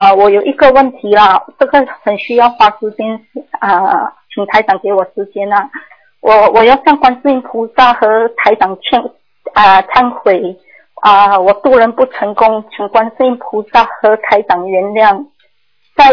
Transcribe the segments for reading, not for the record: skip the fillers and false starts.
我有一个问题啦，这个很需要花时间请台长给我时间啦。我要向观世音菩萨和台长忏悔我渡人不成功，请观世音菩萨和台长原谅。在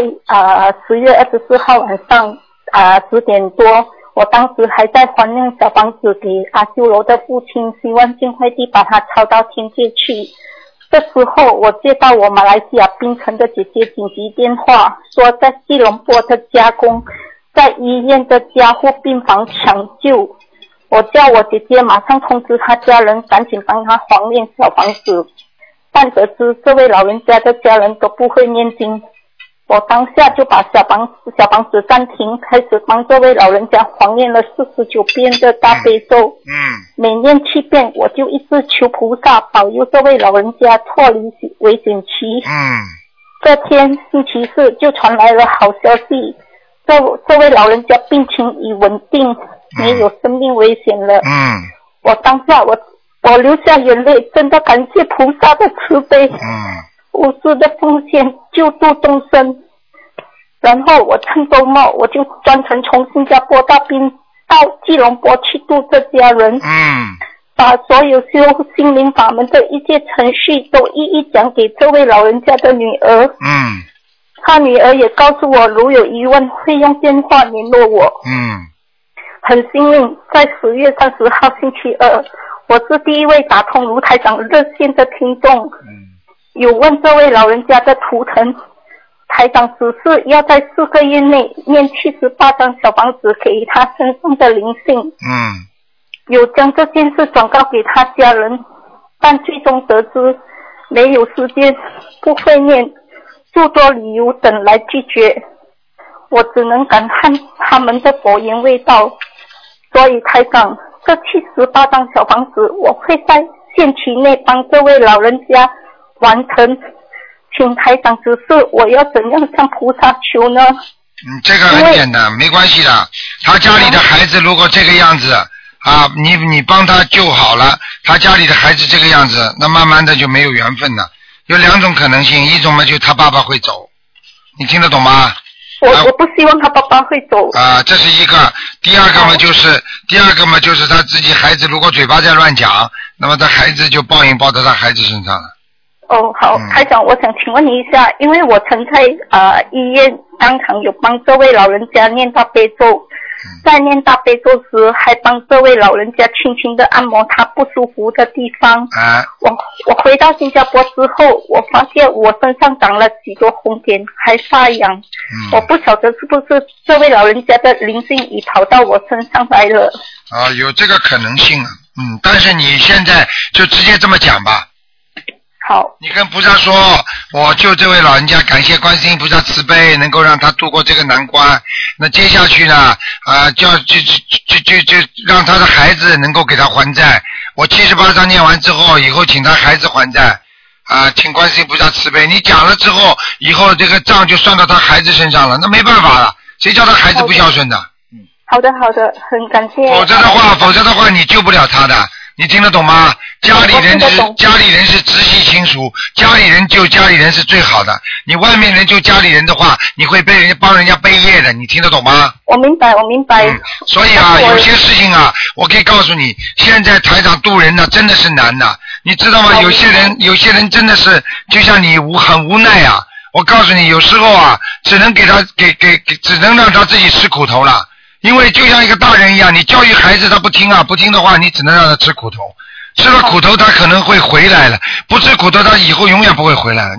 10月24号晚上10点多，我当时还在还念小房子给阿修罗的父亲，希望尽快地把他抄到天界去。这时候我接到我马来西亚槟城的姐姐紧急电话，说在吉隆坡的家公在医院的加护病房抢救。我叫我姐姐马上通知他家人赶紧帮他还念小房子，但得知这位老人家的家人都不会念经，我当下就把小房子暂停，开始帮这位老人家还念了49遍的大悲咒。每念7遍，我就一直求菩萨保佑这位老人家脱离危险期。这天星期四就传来了好消息，这位老人家病情已稳定，没有生命危险了。我当下我流下眼泪，真的感谢菩萨的慈悲。无私的奉献救度众生。然后我趁周末我就专程从新加坡到吉隆坡去度这家人。把所有修心灵法门的一切程序都一一讲给这位老人家的女儿。他女儿也告诉我，如有疑问会用电话联络我。很幸运，在10月30号星期二，我是第一位打通卢台长热线的听众。有问这位老人家的图腾，台长指示要在4个月内念78张小房子给他身上的灵性。有将这件事转告给他家人，但最终得知没有时间，不会念，诸多理由等来拒绝。我只能感叹他们的佛言未到。所以台长，这78张小房子我会在限期内帮这位老人家完成，请台长指示我要怎样向菩萨求呢？ 这个很简单，没关系的。他家里的孩子如果这个样子你帮他救好了，他家里的孩子这个样子，那慢慢的就没有缘分了。有2种可能性，一种嘛就他爸爸会走，你听得懂吗？ 我不希望他爸爸会走。 这是一个。第二个嘛就是他自己孩子如果嘴巴在乱讲，那么他孩子就报应报到他孩子身上了。 好，台长，我想请问你一下，因为我曾在医院当场有帮这位老人家念大悲咒，在念大悲咒时还帮这位老人家轻轻的按摩他不舒服的地方。我回到新加坡之后，我发现我身上长了许多红点，还发痒。我不晓得是不是这位老人家的灵性已跑到我身上来了。 有这个可能性。但是你现在就直接这么讲吧。 好， 你跟菩萨说，我救这位老人家，感谢观世音菩萨慈悲，能够让他度过这个难关。那接下去呢，就让他的孩子能够给他还债。我78章念完之后，以后请他孩子还债。请观世音菩萨慈悲。你讲了之后，以后这个账就算到他孩子身上了，那没办法了，谁叫他孩子不孝顺的？ 好的，很感谢。 否则的话，你救不了他的。你听得懂吗？家里人是直系亲属，家里人救家里人是最好的。你外面人救家里人的话，你会帮人家背业的，你听得懂吗？ 我明白。 所以有些事情我可以告诉你，现在台长渡人真的是难的，你知道吗？有些人真的是就像你很无奈我告诉你，有时候只能只能让他自己吃苦头了。因为就像一个大人一样，你教育孩子他不听不听的话，你只能让他吃苦头，吃了苦头他可能会回来了，不吃苦头他以后永远不会回来了。